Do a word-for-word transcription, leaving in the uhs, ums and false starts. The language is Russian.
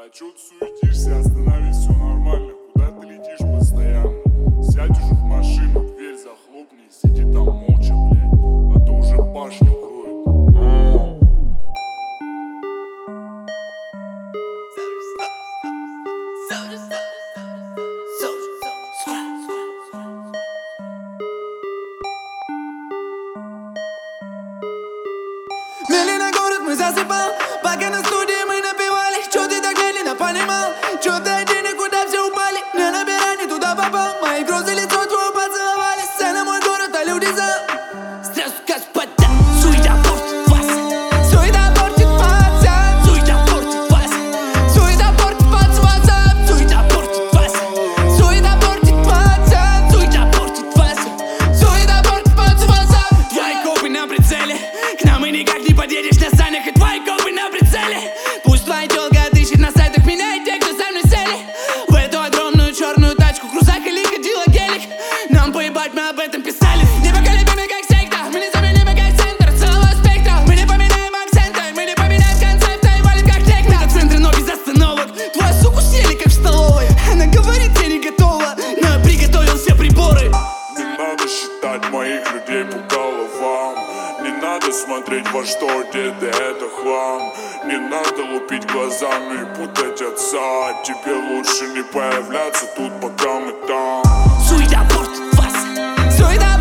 А чё ты суетишься? Остановись, все нормально. Куда ты летишь постоянно? Сядь уже в машину, дверь захлопни и сиди там молча, блядь. А то уже башню кроет. Медленно город мы засыпал, пока на студии мы напевали. Чё ты так медленно понимал? Чё дай денег, куда все упали? Не набирай, не туда попал. Мои грозы лицо твое поцеловали. Сцена мой город, а люди зал. Здравствуй, господа, суета портит вас. Суета портит WhatsApp. Суета портит вас. Суета портит WhatsApp. Суета портит вас. Суета портит WhatsApp. Суета портит вас. Суета портит WhatsApp. Твои копы на прицеле. К нам и никак не подъедешь на санях. И твои копы на прицеле. Пусть твоя тёлка отыщет на сайтах меня и те, кто со мной сели. В эту огромную черную тачку, крузак или ходила гелик. Нам поебать, мы об этом писали. Непоколебимый как секта, мы не заменимы как центр целого спектра. Мы не поменяем акценты, мы не поменяем концепты и валим как техно. На центре, но без остановок. Твою суку съели, как в столовой. Она говорит, я не готова. Но я приготовил все приборы. Не надо считать моих людей по головам. Не надо смотреть, во что одеты, это хлам. Не надо лупить глазами и путать отца. Тебе лучше не появляться тут, пока мы там. Суета портит вас. Суета